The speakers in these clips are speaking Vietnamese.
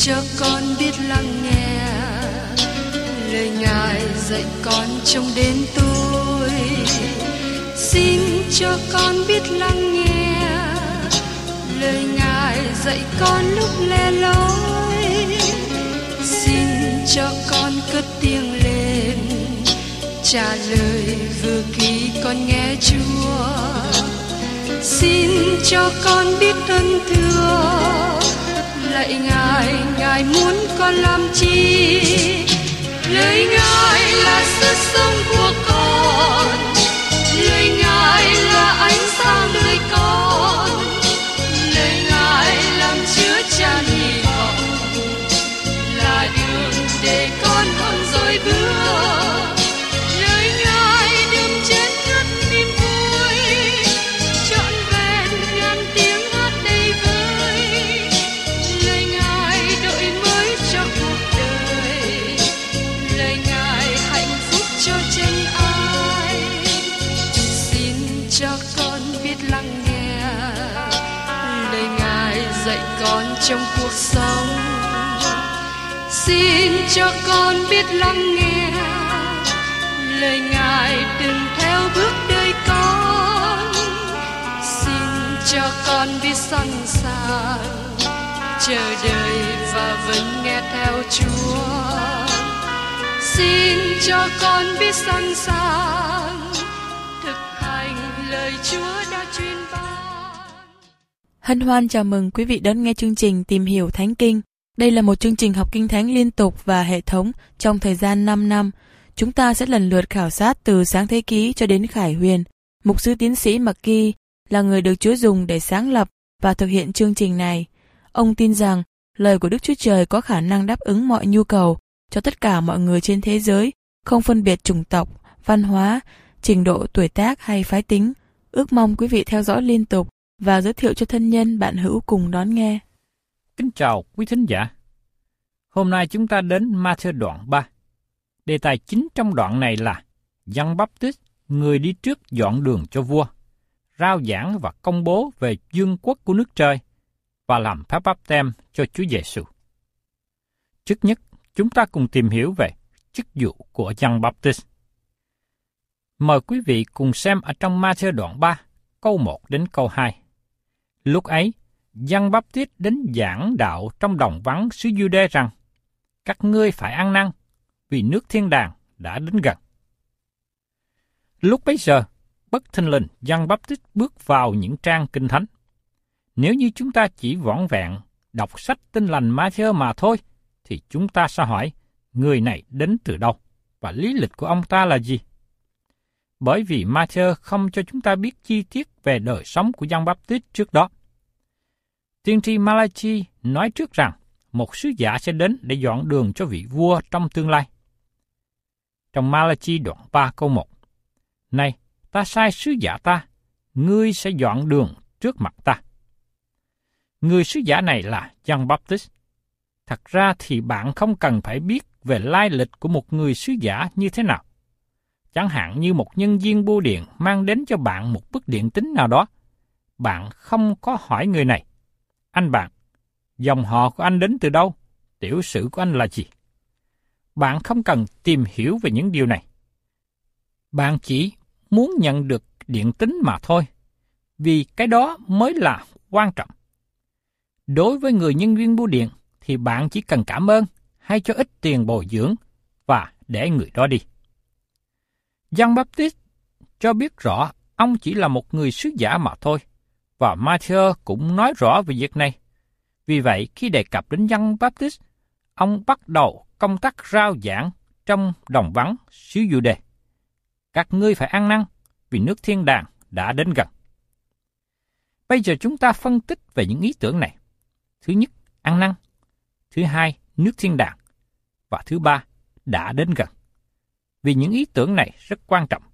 cho con biết lắng nghe lời Ngài dạy con trong đêm tối. Xin cho con biết lắng nghe lời Ngài dạy con lúc lẻ loi. Xin cho con cất tiếng lên trả lời vừa khi con nghe Chúa. Xin cho con biết ơn thưa lạy Ngài, Ngài muốn con làm chi? Lời Ngài là sức sống của con, lời Ngài là ánh sáng đời con, lời Ngài làm chứa chan hy vọng, là đường để con hơn rồi bước. Lời Ngài đượm trên ngất niềm vui, trọn vẹn ngàn tiếng hát đầy vơi. Lời Ngài đổi mới cho cuộc đời, lời Ngài hạnh phúc cho chân ai. Xin cho con biết lắng nghe lời Ngài dạy con trong cuộc sống. Xin cho con biết lắng nghe lời Ngài đừng theo bước đời con. Xin cho con biết sẵn sàng chờ đợi và vẫn nghe theo Chúa. Xin cho con biết sẵn sàng thực hành lời Chúa đã truyền ban. Hân hoan chào mừng quý vị đón nghe chương trình Tìm hiểu Thánh Kinh. Đây là một chương trình học Kinh Thánh liên tục và hệ thống trong thời gian 5 năm. Chúng ta sẽ lần lượt khảo sát từ Sáng Thế Ký cho đến Khải Huyền. Mục sư tiến sĩ McGee là người được Chúa dùng để sáng lập và thực hiện chương trình này. Ông tin rằng lời của Đức Chúa Trời có khả năng đáp ứng mọi nhu cầu cho tất cả mọi người trên thế giới, không phân biệt chủng tộc, văn hóa, trình độ tuổi tác hay phái tính. Ước mong quý vị theo dõi liên tục và giới thiệu cho thân nhân bạn hữu cùng đón nghe. Kính chào quý thính giả. Hôm nay chúng ta đến Ma-thơ đoạn 3. Đề tài chính trong đoạn này là Giăng Báp-tít, người đi trước dọn đường cho vua, rao giảng và công bố về vương quốc của nước trời và làm phép báp têm cho Chúa Giêsu. Trước nhất, chúng ta cùng tìm hiểu về chức vụ của Giăng Báp-tít. Mời quý vị cùng xem ở trong Ma-thơ đoạn 3, câu 1 đến câu 2. Lúc ấy, Giăng Báp-tít đến giảng đạo trong đồng vắng xứ Giu-đê rằng: các ngươi phải ăn năn, vì nước thiên đàng đã đến gần. Lúc bấy giờ, bất thình lình Giăng Báp-tít bước vào những trang kinh thánh. Nếu như chúng ta chỉ vỏn vẹn đọc sách Tin lành Ma-thơ mà thôi, thì chúng ta sẽ hỏi người này đến từ đâu và lý lịch của ông ta là gì? Bởi vì Ma-thơ không cho chúng ta biết chi tiết về đời sống của Giăng Báp-tít trước đó. Tiên tri Ma-la-chi nói trước rằng một sứ giả sẽ đến để dọn đường cho vị vua trong tương lai. Trong Ma-la-chi đoạn 3 câu 1: Này, ta sai sứ giả ta, ngươi sẽ dọn đường trước mặt ta. Người sứ giả này là Giăng Báp-tít. Thật ra thì bạn không cần phải biết về lai lịch của một người sứ giả như thế nào. Chẳng hạn như một nhân viên bưu điện mang đến cho bạn một bức điện tín nào đó. Bạn không có hỏi người này: anh bạn, dòng họ của anh đến từ đâu? Tiểu sử của anh là gì? Bạn không cần tìm hiểu về những điều này. Bạn chỉ muốn nhận được điện tín mà thôi, vì cái đó mới là quan trọng. Đối với người nhân viên bưu điện, thì bạn chỉ cần cảm ơn hay cho ít tiền bồi dưỡng và để người đó đi. Giăng Báp-tít cho biết rõ ông chỉ là một người sứ giả mà thôi, và Ma-thơ cũng nói rõ về việc này. Vì vậy, khi đề cập đến Giăng Báp-tít, ông bắt đầu công tác rao giảng trong đồng vắng xứ Giu-đê. Các ngươi phải ăn năn, vì nước thiên đàng đã đến gần. Bây giờ chúng ta phân tích về những ý tưởng này. Thứ nhất, ăn năn. Thứ hai, nước thiên đàng. Và thứ ba, đã đến gần. Vì những ý tưởng này rất quan trọng.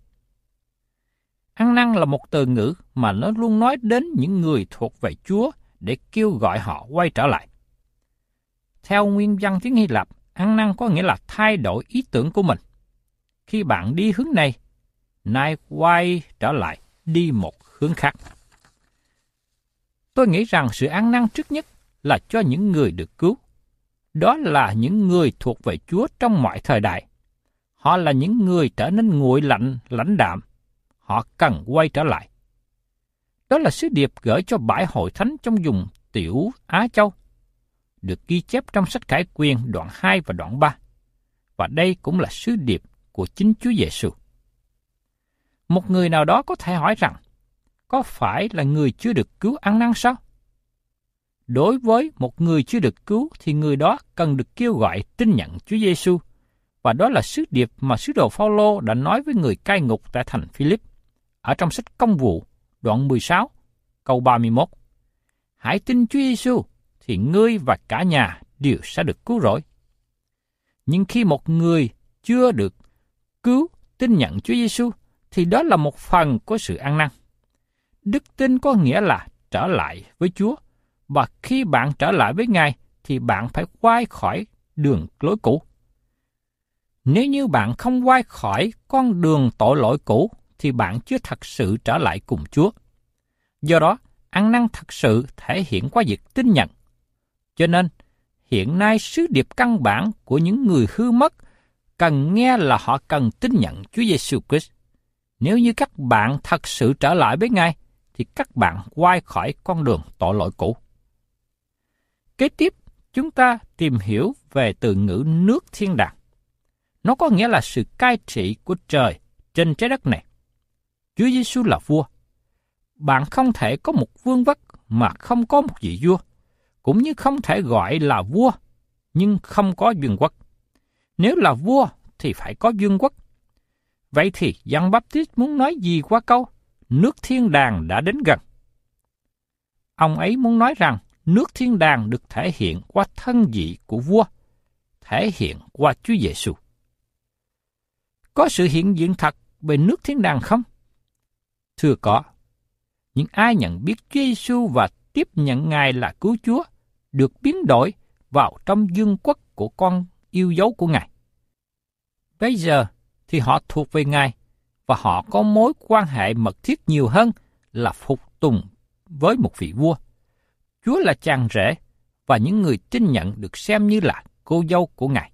Ăn năn là một từ ngữ mà nó luôn nói đến những người thuộc về Chúa để kêu gọi họ quay trở lại. Theo nguyên văn tiếng Hy Lạp, ăn năn có nghĩa là thay đổi ý tưởng của mình. Khi bạn đi hướng này, nay quay trở lại đi một hướng khác. Tôi nghĩ rằng sự ăn năn trước nhất là cho những người được cứu. Đó là những người thuộc về Chúa trong mọi thời đại. Họ là những người trở nên nguội lạnh, lãnh đạm. Họ cần quay trở lại. Đó là sứ điệp gửi cho bãi hội thánh trong vùng Tiểu Á Châu, được ghi chép trong sách Khải Quyền đoạn 2 và đoạn 3. Và đây cũng là sứ điệp của chính Chúa Giêsu. Một người nào đó có thể hỏi rằng, có phải là người chưa được cứu ăn năn sao? Đối với một người chưa được cứu thì người đó cần được kêu gọi tin nhận Chúa Giêsu, và đó là sứ điệp mà sứ đồ Phao-lô đã nói với người cai ngục tại thành Philip ở trong sách Công vụ đoạn 16 câu 31. Hãy tin Chúa Giêsu thì ngươi và cả nhà đều sẽ được cứu rỗi. Nhưng khi một người chưa được cứu tin nhận Chúa Giêsu thì đó là một phần của sự ăn năn. Đức tin có nghĩa là trở lại với Chúa, và khi bạn trở lại với Ngài thì bạn phải quay khỏi đường lối cũ. Nếu như bạn không quay khỏi con đường tội lỗi cũ thì bạn chưa thật sự trở lại cùng Chúa. Do đó, ăn năn thật sự thể hiện qua việc tin nhận. Cho nên, hiện nay sứ điệp căn bản của những người hư mất cần nghe là họ cần tin nhận Chúa Giêsu Christ. Nếu như các bạn thật sự trở lại với Ngài, thì các bạn quay khỏi con đường tội lỗi cũ. Kế tiếp, chúng ta tìm hiểu về từ ngữ nước thiên đàng. Nó có nghĩa là sự cai trị của trời trên trái đất này. Chúa Giêsu là vua. Bạn không thể có một vương quốc mà không có một vị vua, cũng như không thể gọi là vua nhưng không có vương quốc. Nếu là vua thì phải có vương quốc. Vậy thì Giăng Báp-tít muốn nói gì qua câu nước thiên đàng đã đến gần? Ông ấy muốn nói rằng nước thiên đàng được thể hiện qua thân vị của vua, thể hiện qua Chúa Giêsu. Có sự hiện diện thật về nước thiên đàng không? Thưa có. Những ai nhận biết Chúa Giêsu và tiếp nhận Ngài là cứu Chúa được biến đổi vào trong vương quốc của con yêu dấu của Ngài. Bây giờ thì họ thuộc về Ngài và họ có mối quan hệ mật thiết nhiều hơn là phục tùng với một vị vua. Chúa là chàng rể và những người tin nhận được xem như là cô dâu của Ngài.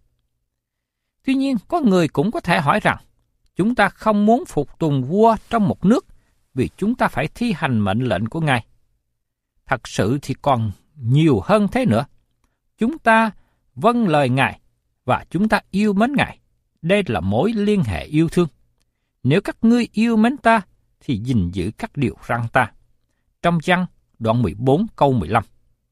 Tuy nhiên, có người cũng có thể hỏi rằng chúng ta không muốn phục tùng vua trong một nước vì chúng ta phải thi hành mệnh lệnh của Ngài. Thật sự thì còn nhiều hơn thế nữa. Chúng ta vâng lời Ngài và chúng ta yêu mến Ngài. Đây là mối liên hệ yêu thương. Nếu các ngươi yêu mến ta thì gìn giữ các điều răn ta. Trong Giăng đoạn 14 câu 15.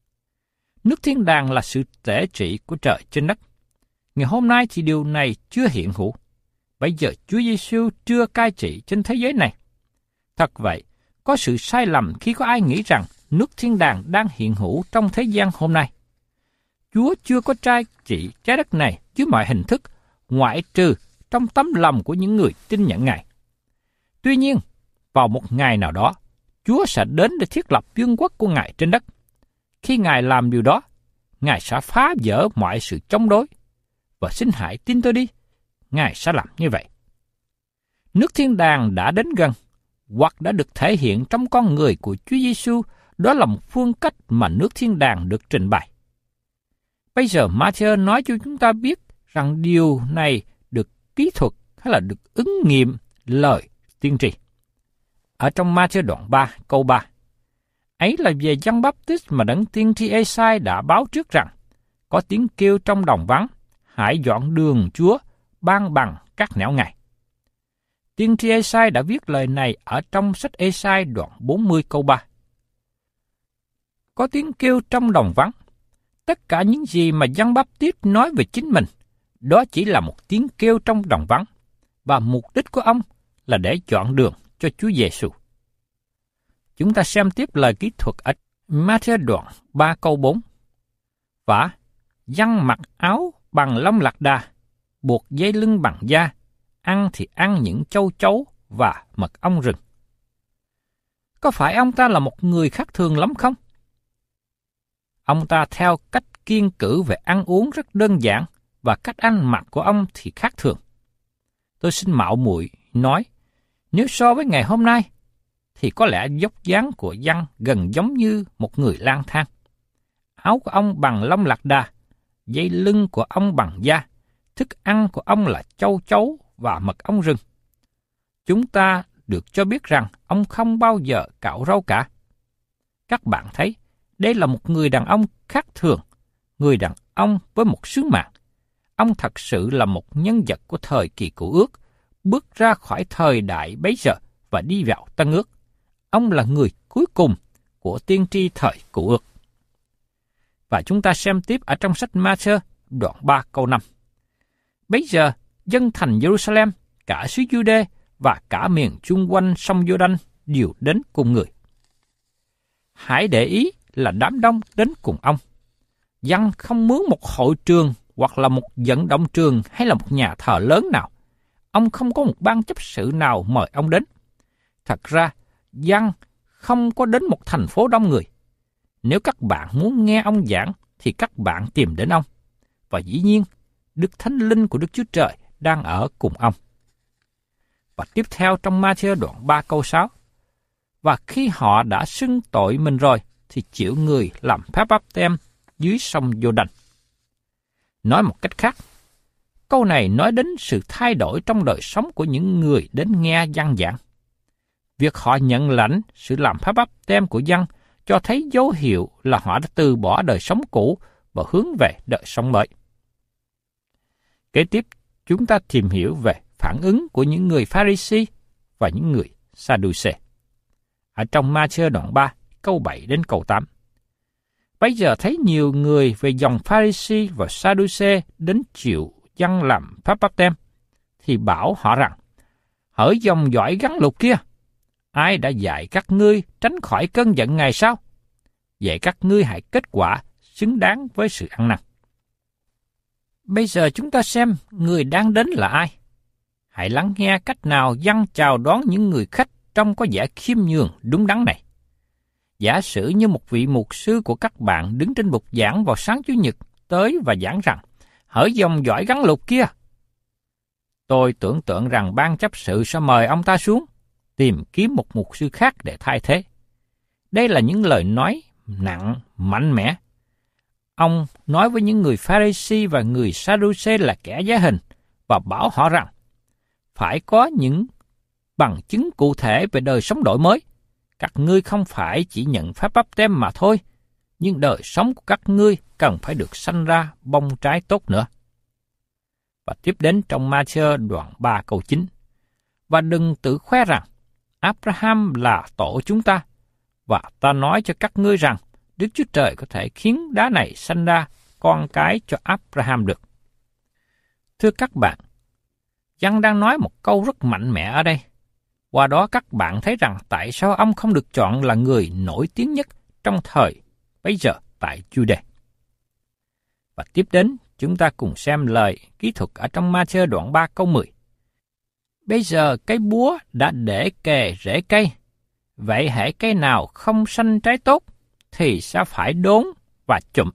Nước thiên đàng là sự tể trị của trời trên đất. Ngày hôm nay thì điều này chưa hiện hữu. Bây giờ Chúa Giêsu chưa cai trị trên thế giới này. Thật vậy, có sự sai lầm khi có ai nghĩ rằng nước thiên đàng đang hiện hữu trong thế gian hôm nay. Chúa chưa có cai trị trái đất này dưới mọi hình thức, ngoại trừ trong tấm lòng của những người tin nhận Ngài. Tuy nhiên, vào một ngày nào đó, Chúa sẽ đến để thiết lập vương quốc của Ngài trên đất. Khi Ngài làm điều đó, Ngài sẽ phá vỡ mọi sự chống đối. Và xin hãy tin tôi đi, Ngài sẽ làm như vậy. Nước thiên đàng đã đến gần, hoặc đã được thể hiện trong con người của Chúa Giêsu, đó là một phương cách mà nước thiên đàng được trình bày. Bây giờ Matthew nói cho chúng ta biết rằng điều này được kỹ thuật hay là được ứng nghiệm lời tiên tri. Ở trong Matthew đoạn 3 câu 3, ấy là về Giăng Báp-tít mà đấng tiên tri Ê-sai đã báo trước rằng, có tiếng kêu trong đồng vắng, hãy dọn đường Chúa, ban bằng các nẻo Ngài. Tiên tri Ê-sai đã viết lời này ở trong sách Ê-sai đoạn 40 câu 3. Có tiếng kêu trong đồng vắng. Tất cả những gì mà Giăng Báp-tít nói về chính mình, đó chỉ là một tiếng kêu trong đồng vắng, và mục đích của ông là để chọn đường cho Chúa Giêsu. Chúng ta xem tiếp lời kỹ thuật ở Matthew đoạn 3 câu 4. Và Giăng mặc áo bằng lông lạc đà, buộc dây lưng bằng da, ăn thì ăn những châu chấu và mật ong rừng. Có phải ông ta là một người khác thường lắm không? Ông ta theo cách kiêng cữ về ăn uống rất đơn giản, và cách ăn mặc của ông thì khác thường. Tôi xin mạo muội nói, nếu so với ngày hôm nay, thì có lẽ dốc dáng của Giăng gần giống như một người lang thang. Áo của ông bằng lông lạc đà, dây lưng của ông bằng da, thức ăn của ông là châu chấu và mật ong rừng. Chúng ta được cho biết rằng ông không bao giờ cạo râu cả. Các bạn thấy, đây là một người đàn ông khác thường, người đàn ông với một sứ mạng. Ông thật sự là một nhân vật của thời kỳ Cựu Ước, bước ra khỏi thời đại bấy giờ và đi vào Tân Ước. Ông là người cuối cùng của tiên tri thời Cựu Ước. Và chúng ta xem tiếp ở trong sách Ma-thơ đoạn 3 câu 5. Bấy giờ, dân thành Jerusalem, cả xứ Giu-đê và cả miền chung quanh sông Giô-đanh đều đến cùng người. Hãy để ý là đám đông đến cùng ông. Dân không mướn một hội trường hoặc là một vận động trường hay là một nhà thờ lớn nào. Ông không có một ban chấp sự nào mời ông đến. Thật ra, dân không có đến một thành phố đông người. Nếu các bạn muốn nghe ông giảng, thì các bạn tìm đến ông. Và dĩ nhiên, Đức Thánh Linh của Đức Chúa Trời đang ở cùng ông. Và tiếp theo trong Ma-thơ đoạn 3 câu 6. Và khi họ đã xưng tội mình rồi, thì chịu người làm phép báp-têm dưới sông Giô-đanh. Nói một cách khác, câu này nói đến sự thay đổi trong đời sống của những người đến nghe dân giảng. Việc họ nhận lãnh sự làm phép báp-têm của dân cho thấy dấu hiệu là họ đã từ bỏ đời sống cũ và hướng về đời sống mới. Kế tiếp, chúng ta tìm hiểu về phản ứng của những người Pha-ri-si và những người Sa-đu-xê. Ở trong Ma-thơ đoạn 3, câu 7 đến câu 8. Bây giờ thấy nhiều người về dòng Pha-ri-si và Sa-đu-xê đến chịu dân làm phép báp-têm, thì bảo họ rằng, hỡi dòng dõi gắn lục kia, ai đã dạy các ngươi tránh khỏi cơn giận ngày sau? Vậy các ngươi hãy kết quả xứng đáng với sự ăn năn. Bây giờ chúng ta xem người đang đến là ai. Hãy lắng nghe cách nào dân chào đón những người khách trông có vẻ khiêm nhường đúng đắn này. Giả sử như một vị mục sư của các bạn đứng trên bục giảng vào sáng Chủ nhật tới và giảng rằng, hỡi dòng dõi gắn lục kia. Tôi tưởng tượng rằng ban chấp sự sẽ mời ông ta xuống, tìm kiếm một mục sư khác để thay thế. Đây là những lời nói nặng, mạnh mẽ. Ông nói với những người Pha-ri-si và người Sa-đu-xê là kẻ giá hình và bảo họ rằng phải có những bằng chứng cụ thể về đời sống đổi mới. Các ngươi không phải chỉ nhận phép báp-têm mà thôi, nhưng đời sống của các ngươi cần phải được sanh ra bông trái tốt nữa. Và tiếp đến trong Ma-thơ đoạn 3 câu 9. Và đừng tự khoe rằng Abraham là tổ chúng ta, và ta nói cho các ngươi rằng Đức Chúa Trời có thể khiến đá này sanh ra con cái cho Abraham được. Thưa các bạn, dân đang nói một câu rất mạnh mẽ ở đây. Qua đó các bạn thấy rằng tại sao ông không được chọn là người nổi tiếng nhất trong thời bấy giờ tại Giu-đê. Và tiếp đến, chúng ta cùng xem lời kỹ thuật ở trong Ma-thơ đoạn 3 câu 10. Bây giờ cái búa đã để kề rễ cây, vậy hễ cây nào không sanh trái tốt, thì sẽ phải đốn và chụm.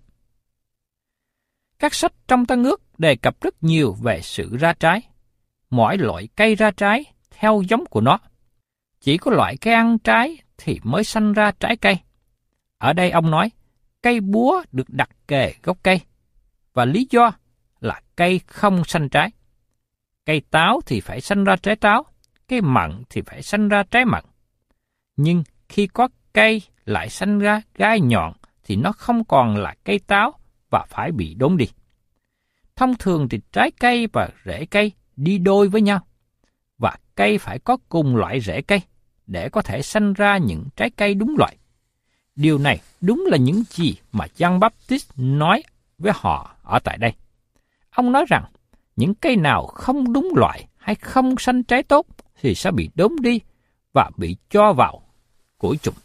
Các sách trong Tân Ước đề cập rất nhiều về sự ra trái. Mỗi loại cây ra trái theo giống của nó. Chỉ có loại cây ăn trái thì mới sanh ra trái cây. Ở đây ông nói, cây búa được đặt kề gốc cây, và lý do là cây không sanh trái. Cây táo thì phải sanh ra trái táo, cây mận thì phải sanh ra trái mận. Nhưng khi có cây lại sanh ra gai nhọn thì nó không còn là cây táo và phải bị đốn đi. Thông thường thì trái cây và rễ cây đi đôi với nhau, và cây phải có cùng loại rễ cây để có thể sanh ra những trái cây đúng loại. Điều này đúng là những gì mà Giăng Baptist nói với họ ở tại đây. Ông nói rằng những cây nào không đúng loại hay không sanh trái tốt thì sẽ bị đốn đi và bị cho vào củi chùm.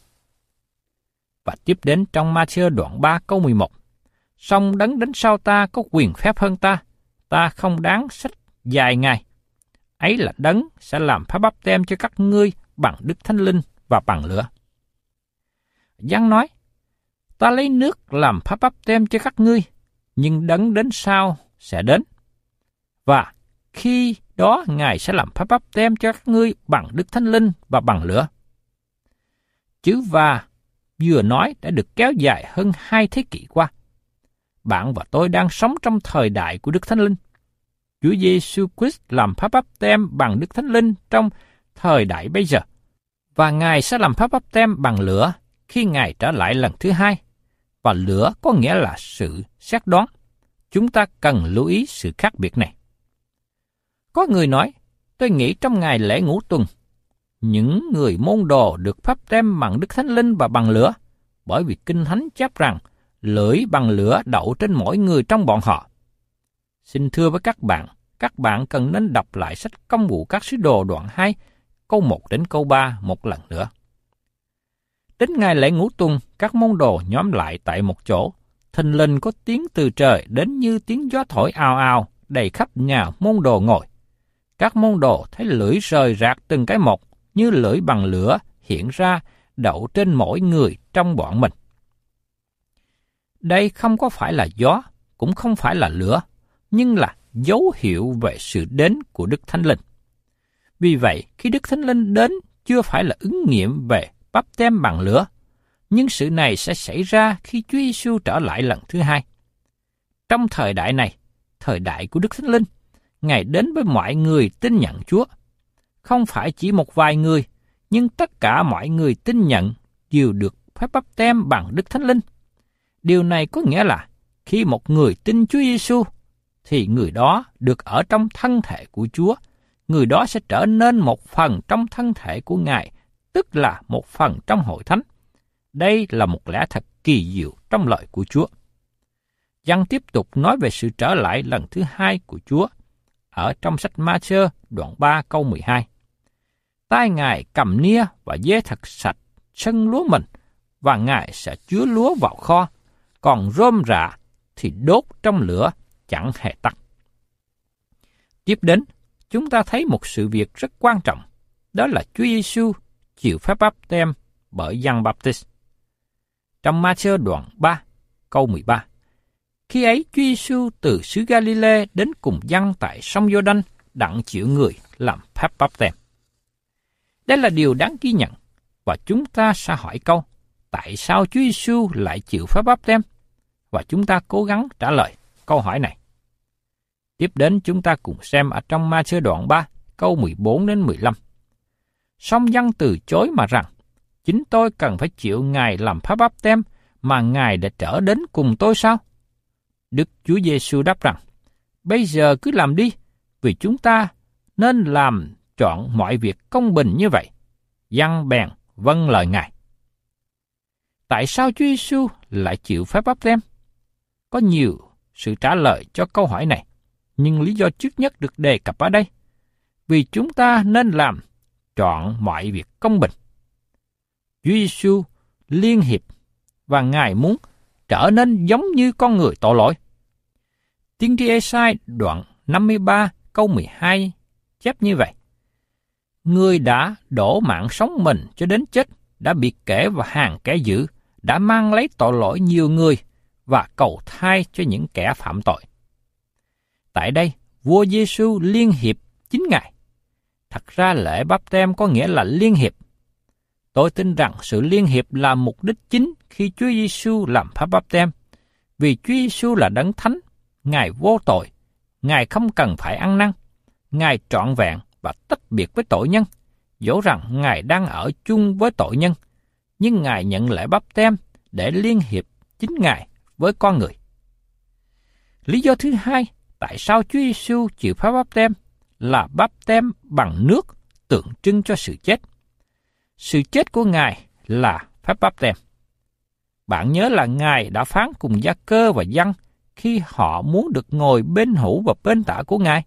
Và tiếp đến trong Ma-thơ đoạn 3 câu 11. Song đấng đến sau ta có quyền phép hơn ta, ta không đáng sách dài ngày. Ấy là đấng sẽ làm phép báp-têm cho các ngươi bằng Đức Thánh Linh và bằng lửa. Giăng nói, ta lấy nước làm phép báp-têm cho các ngươi, nhưng đấng đến sau sẽ đến. Và khi đó Ngài sẽ làm phép báp-têm cho các ngươi bằng Đức Thánh Linh và bằng lửa. Chữ và vừa nói đã được kéo dài hơn 2 thế kỷ qua. bạn và tôi đang sống trong thời đại của Đức Thánh Linh. Chúa Giêsu Christ làm phép báp têm bằng Đức Thánh Linh trong thời đại bây giờ, và Ngài sẽ làm phép báp têm bằng lửa khi Ngài trở lại lần thứ hai. Và lửa có nghĩa là sự xét đoán. Chúng ta cần lưu ý sự khác biệt này. Có người nói, tôi nghĩ trong ngày lễ ngũ tuần, những người môn đồ được phép têm bằng Đức Thánh Linh và bằng lửa, bởi vì Kinh Thánh chép rằng lưỡi bằng lửa đậu trên mỗi người trong bọn họ. Xin thưa với các bạn cần nên đọc lại sách Công vụ các sứ đồ đoạn 2, câu 1 đến câu 3 một lần nữa. Đến ngày lễ ngũ tuần, các môn đồ nhóm lại tại một chỗ, thình lình có tiếng từ trời đến như tiếng gió thổi ào ào, đầy khắp nhà môn đồ ngồi. Các môn đồ thấy lưỡi rời rạc từng cái một, như lưỡi bằng lửa hiện ra đậu trên mỗi người trong bọn mình. Đây không có phải là gió, cũng không phải là lửa, nhưng là dấu hiệu về sự đến của Đức Thánh Linh. Vì vậy, khi Đức Thánh Linh đến chưa phải là ứng nghiệm về báp têm bằng lửa, nhưng sự này sẽ xảy ra khi Chúa Giêsu trở lại lần thứ hai. Trong thời đại này, thời đại của Đức Thánh Linh, Ngài đến với mọi người tin nhận Chúa. Không phải chỉ một vài người, nhưng tất cả mọi người tin nhận đều được phép báp têm bằng Đức Thánh Linh. Điều này có nghĩa là khi một người tin Chúa Giêsu, thì người đó được ở trong thân thể của Chúa. Người đó sẽ trở nên một phần trong thân thể của Ngài, tức là một phần trong hội thánh. Đây là một lẽ thật kỳ diệu trong lời của Chúa. Giăng tiếp tục nói về sự trở lại lần thứ hai của Chúa ở trong sách Ma-thơ đoạn 3 câu 12. Tay Ngài cầm nia và dê thật sạch sân lúa mình, và Ngài sẽ chứa lúa vào kho, còn rơm rạ thì đốt trong lửa chẳng hề tắt. Tiếp đến, chúng ta thấy một sự việc rất quan trọng, đó là Chúa Giêsu chịu phép báp têm bởi Giăng Báp-tít. Trong Ma-thơ đoạn 3, câu 13, khi ấy Chúa Giêsu từ xứ Ga-li-lê đến cùng Giăng tại sông Giô-đanh đặng chịu người làm phép báp têm. Đây là điều đáng ghi nhận, và chúng ta sẽ hỏi câu, tại sao Chúa Giêsu lại chịu phép báp têm? Và chúng ta cố gắng trả lời câu hỏi này. Tiếp đến chúng ta cùng xem ở trong Ma-thơ đoạn 3, câu 14 đến 15. Song Giăng từ chối mà rằng, chính tôi cần phải chịu Ngài làm phép báp têm, mà Ngài đã trở đến cùng tôi sao? Đức Chúa Giêsu đáp rằng, bây giờ cứ làm đi, vì chúng ta nên làm chọn mọi việc công bình như vậy. Giăng bèn vâng lời Ngài. Tại sao Chúa Giêsu lại chịu phép báp têm? Có nhiều sự trả lời cho câu hỏi này, nhưng lý do trước nhất được đề cập ở đây. Vì chúng ta nên làm chọn mọi việc công bình. Chúa Giêsu liên hiệp và Ngài muốn trở nên giống như con người tội lỗi. Tiên tri Ê-sai đoạn 53 câu 12 chép như vậy. Người đã đổ mạng sống mình cho đến chết, đã bị kể vào hàng kẻ dữ, đã mang lấy tội lỗi nhiều người và cầu thai cho những kẻ phạm tội. Tại đây, vua Giêsu liên hiệp chính Ngài. Thật ra lễ báp têm có nghĩa là liên hiệp. Tôi tin rằng sự liên hiệp là mục đích chính khi Chúa Giêsu làm phép báp têm, vì Chúa Giêsu là đấng thánh, Ngài vô tội, Ngài không cần phải ăn năn, Ngài trọn vẹn và tách biệt với tội nhân, dẫu rằng Ngài đang ở chung với tội nhân, nhưng Ngài nhận lễ báp têm để liên hiệp chính Ngài với con người. Lý do thứ hai, tại sao Chúa Giêsu chịu phép báp têm là báp têm bằng nước tượng trưng cho sự chết. Sự chết của Ngài là phép báp têm. Bạn nhớ là Ngài đã phán cùng Gia-cơ và Giăng khi họ muốn được ngồi bên hữu và bên tả của Ngài.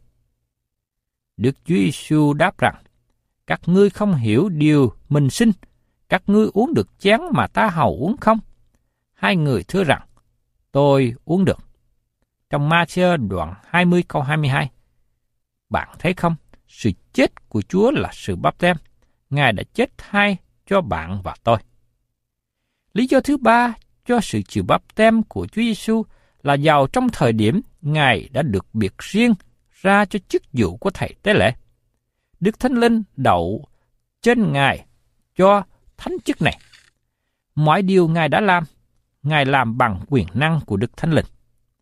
Đức Chúa Giêsu đáp rằng, các ngươi không hiểu điều mình xin, các ngươi uống được chén mà ta hầu uống không? Hai người thưa rằng, tôi uống được. Trong Ma-thơ đoạn 20 câu 22. Bạn thấy không, sự chết của Chúa là sự báp têm. Ngài đã chết thay cho bạn và tôi. Lý do thứ ba cho sự chịu báp têm của Chúa Giêsu là vào trong thời điểm Ngài đã được biệt riêng ra cho chức vụ của thầy tế lễ. Đức Thánh Linh đậu trên Ngài cho thánh chức này. Mọi điều Ngài đã làm, Ngài làm bằng quyền năng của Đức Thánh Linh.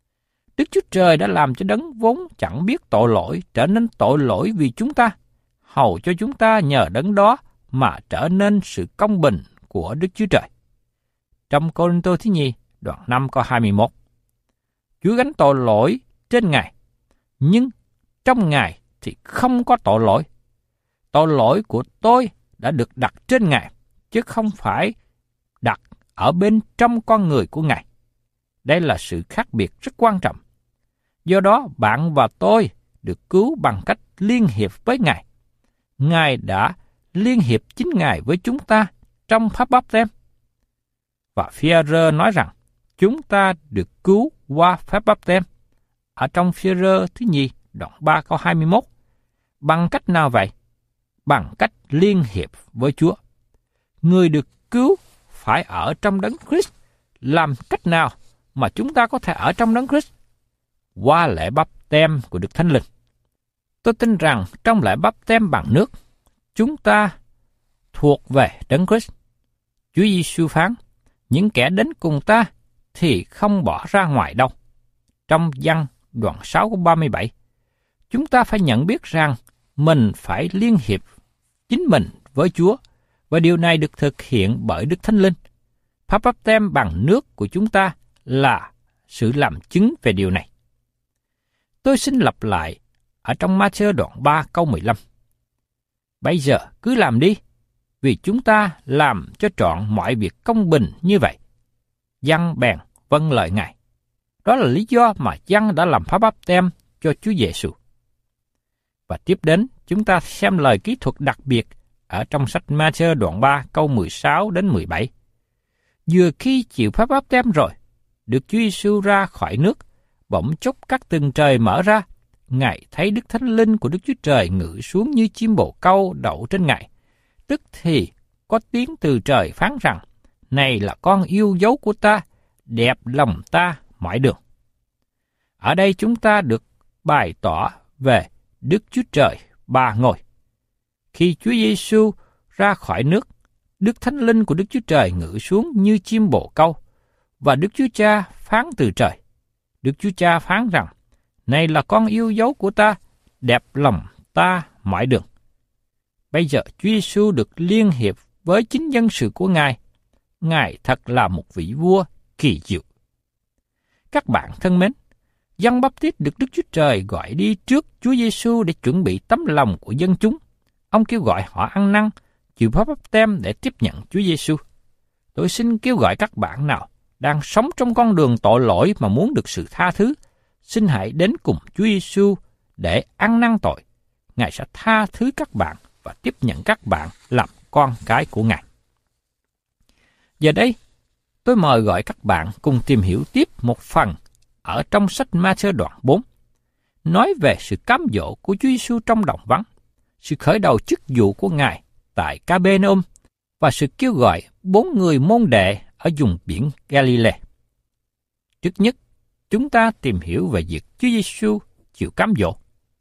Đức Chúa Trời đã làm cho đấng vốn chẳng biết tội lỗi trở nên tội lỗi vì chúng ta, hầu cho chúng ta nhờ đấng đó mà trở nên sự công bình của Đức Chúa Trời. Trong Cô-rinh-tô thứ nhì, đoạn 5 câu 21. Chúa gánh tội lỗi trên Ngài, nhưng trong Ngài thì không có tội lỗi. Tội lỗi của tôi đã được đặt trên Ngài, chứ không phải đặt ở bên trong con người của Ngài. Đây là sự khác biệt rất quan trọng. Do đó, bạn và tôi được cứu bằng cách liên hiệp với Ngài. Ngài đã liên hiệp chính Ngài với chúng ta trong phép báp-têm. Và Phi-e-rơ nói rằng chúng ta được cứu qua phép báp-têm. Ở trong Phi-e-rơ thứ nhì, đoạn 3 câu 21. Bằng cách nào vậy? Bằng cách liên hiệp với Chúa. Người được cứu phải ở trong đấng Christ. Làm cách nào mà chúng ta có thể ở trong đấng Christ? Qua lễ báp-têm của Đức Thánh Linh. Tôi tin rằng trong lễ báp-têm bằng nước, chúng ta thuộc về đấng Christ. Chúa Giêsu phán, những kẻ đến cùng ta thì không bỏ ra ngoài đâu. Trong Giăng đoạn 6 câu 37, chúng ta phải nhận biết rằng mình phải liên hiệp chính mình với Chúa, và điều này được thực hiện bởi Đức Thánh Linh. Phép báp-têm bằng nước của chúng ta là sự làm chứng về điều này. Tôi xin lặp lại ở trong Ma-thi-ơ đoạn 3 câu 15. Bây giờ cứ làm đi, vì chúng ta làm cho trọn mọi việc công bình như vậy. Giăng bèn vâng lời Ngài. Đó là lý do mà Giăng đã làm phép báp-têm cho Chúa Giêsu. Và tiếp đến, chúng ta xem lời kỹ thuật đặc biệt ở trong sách Ma-thi-ơ đoạn 3 câu 16 đến 17. Vừa khi chịu phép báp-têm rồi, được Chúa Giêsu ra khỏi nước, bỗng chốc các tầng trời mở ra, Ngài thấy Đức Thánh Linh của Đức Chúa Trời ngự xuống như chim bồ câu đậu trên Ngài. Tức thì có tiếng từ trời phán rằng, này là con yêu dấu của ta, đẹp lòng ta mỏi đường. Ở đây chúng ta được bày tỏ về Đức Chúa Trời ba ngôi. Khi Chúa Giêsu ra khỏi nước, Đức Thánh Linh của Đức Chúa Trời ngự xuống như chim bồ câu, và Đức Chúa Cha phán từ trời. Đức Chúa Cha phán rằng, này là con yêu dấu của ta, đẹp lòng ta mỏi đường. Bây giờ Chúa Giêsu được liên hiệp với chính dân sự của Ngài. Ngài thật là một vị vua kỳ diệu. Các bạn thân mến, Giăng Báp-tít được Đức Chúa Trời gọi đi trước Chúa Giêsu để chuẩn bị tấm lòng của dân chúng. Ông kêu gọi họ ăn năn, chịu phép báp-têm để tiếp nhận Chúa Giêsu. Tôi xin kêu gọi các bạn nào đang sống trong con đường tội lỗi mà muốn được sự tha thứ, xin hãy đến cùng Chúa Giêsu để ăn năn tội. Ngài sẽ tha thứ các bạn và tiếp nhận các bạn làm con cái của Ngài. Giờ đây, tôi mời gọi các bạn cùng tìm hiểu tiếp một phần ở trong sách Ma-thi-ơ đoạn 4, nói về sự cám dỗ của Chúa Giêsu trong đồng vắng, sự khởi đầu chức vụ của Ngài tại Ca-bê-nê-um và sự kêu gọi 4 người môn đệ ở vùng biển Galilee. Trước nhất, chúng ta tìm hiểu về việc Chúa Giêsu chịu cám dỗ.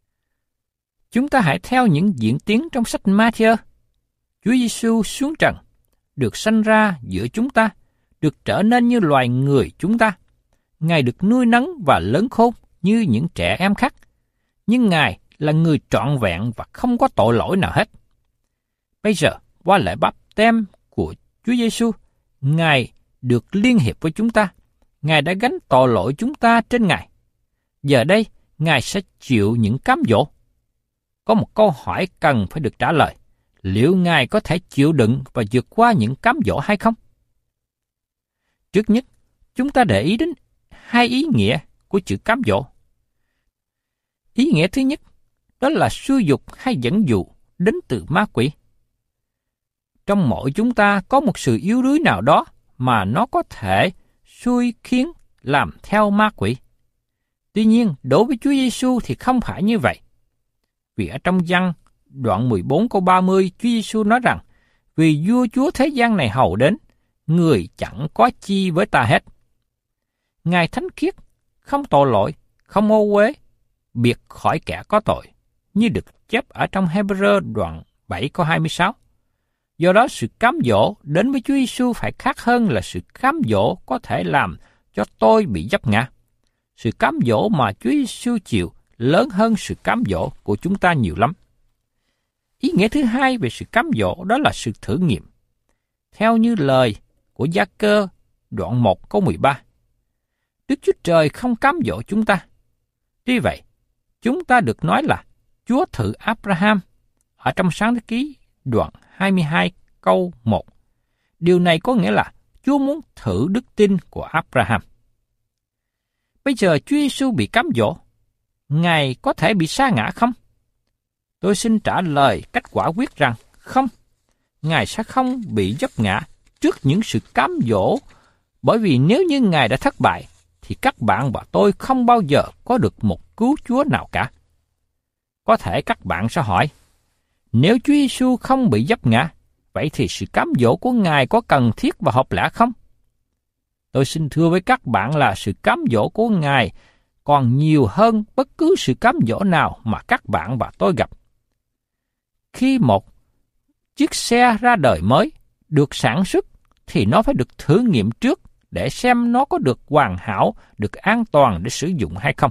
Chúng ta hãy theo những diễn tiến trong sách Ma-thi-ơ. Chúa Giêsu xuống trần, được sanh ra giữa chúng ta, được trở nên như loài người chúng ta. Ngài được nuôi nấng và lớn khôn như những trẻ em khác, nhưng Ngài là người trọn vẹn và không có tội lỗi nào hết. Bây giờ, qua lễ báp-têm của Chúa Giêsu, Ngài được liên hiệp với chúng ta. Ngài đã gánh tội lỗi chúng ta trên Ngài. Giờ đây, Ngài sẽ chịu những cám dỗ. Có một câu hỏi cần phải được trả lời. Liệu Ngài có thể chịu đựng và vượt qua những cám dỗ hay không? Trước nhất, chúng ta để ý đến hai ý nghĩa của chữ cám dỗ. Ý nghĩa thứ nhất, đó là xúi dục hay dẫn dụ đến từ ma quỷ. Trong mỗi chúng ta có một sự yếu đuối nào đó mà nó có thể xui khiến làm theo ma quỷ. Tuy nhiên, đối với Chúa Giêsu thì không phải như vậy. Vì ở trong Giăng đoạn 14 câu 30, Chúa Giêsu nói rằng, vì vua chúa thế gian này hầu đến, người chẳng có chi với ta hết. Ngài thánh khiết, không tội lỗi, không ô uế, biệt khỏi kẻ có tội, như được chép ở trong Hebrew đoạn 7 câu 26. Do đó sự cám dỗ đến với Chúa Giêsu phải khác hơn là sự cám dỗ có thể làm cho tôi bị vấp ngã. Sự cám dỗ mà Chúa Giêsu chịu lớn hơn sự cám dỗ của chúng ta nhiều lắm. Ý nghĩa thứ hai về sự cám dỗ đó là sự thử nghiệm. Theo như lời của Gia-cơ đoạn 1 câu 13, Đức Chúa Trời không cám dỗ chúng ta. Tuy vậy, chúng ta được nói là Chúa thử Abraham ở trong Sáng Thế Ký đoạn 22 câu 1. Điều này có nghĩa là Chúa muốn thử đức tin của Abraham. Bây giờ Chúa Giêsu bị cám dỗ, Ngài có thể bị sa ngã không? Tôi xin trả lời cách quả quyết rằng không. Ngài sẽ không bị vấp ngã trước những sự cám dỗ, bởi vì nếu như Ngài đã thất bại, thì các bạn và tôi không bao giờ có được một cứu Chúa nào cả. Có thể các bạn sẽ hỏi, nếu Chúa Giêsu không bị vấp ngã, vậy thì sự cám dỗ của Ngài có cần thiết và hợp lẽ không? Tôi xin thưa với các bạn là sự cám dỗ của Ngài còn nhiều hơn bất cứ sự cám dỗ nào mà các bạn và tôi gặp. Khi một chiếc xe ra đời mới được sản xuất, thì nó phải được thử nghiệm trước để xem nó có được hoàn hảo, được an toàn để sử dụng hay không.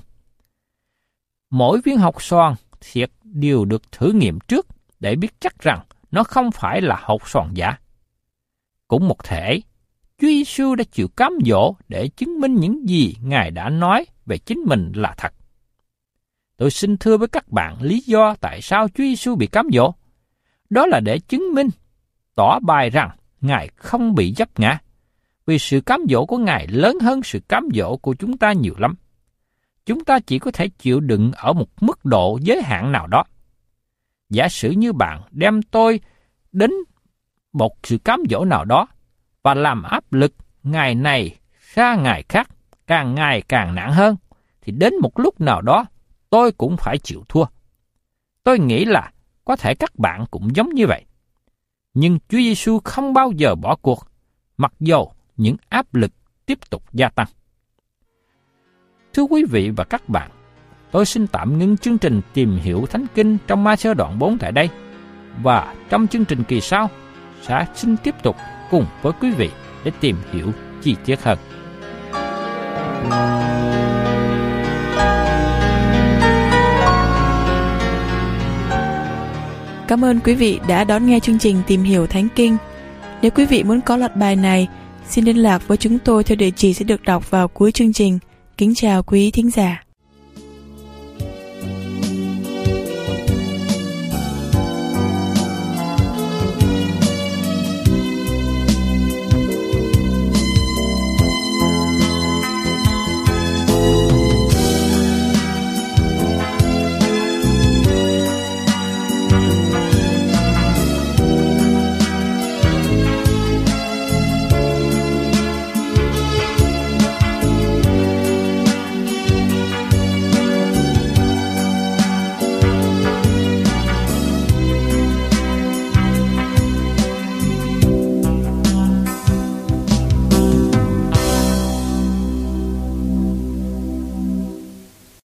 Mỗi viên hột xoàn thiệt đều được thử nghiệm trước để biết chắc rằng nó không phải là hột xoàn giả. Cũng một thể, Chúa Giêsu đã chịu cám dỗ để chứng minh những gì Ngài đã nói về chính mình là thật. Tôi xin thưa với các bạn lý do tại sao Chúa Giêsu bị cám dỗ. Đó là để chứng minh, tỏ bày rằng Ngài không bị vấp ngã, vì sự cám dỗ của Ngài lớn hơn sự cám dỗ của chúng ta nhiều lắm. Chúng ta chỉ có thể chịu đựng ở một mức độ giới hạn nào đó. Giả sử như bạn đem tôi đến một sự cám dỗ nào đó và làm áp lực ngày này ra ngày khác, càng ngày càng nặng hơn, thì đến một lúc nào đó tôi cũng phải chịu thua. Tôi nghĩ là có thể các bạn cũng giống như vậy. Nhưng Chúa Giêsu không bao giờ bỏ cuộc, mặc dầu những áp lực tiếp tục gia tăng. Thưa quý vị và các bạn, tôi xin tạm ngưng chương trình Tìm Hiểu Thánh Kinh trong Ma-thi-ơ đoạn 4 tại đây, và trong chương trình kỳ sau sẽ xin tiếp tục cùng với quý vị để tìm hiểu chi tiết hơn. Cảm ơn quý vị đã đón nghe chương trình Tìm Hiểu Thánh Kinh. Nếu quý vị muốn có loạt bài này, xin liên lạc với chúng tôi theo địa chỉ sẽ được đọc vào cuối chương trình. Kính chào quý thính giả.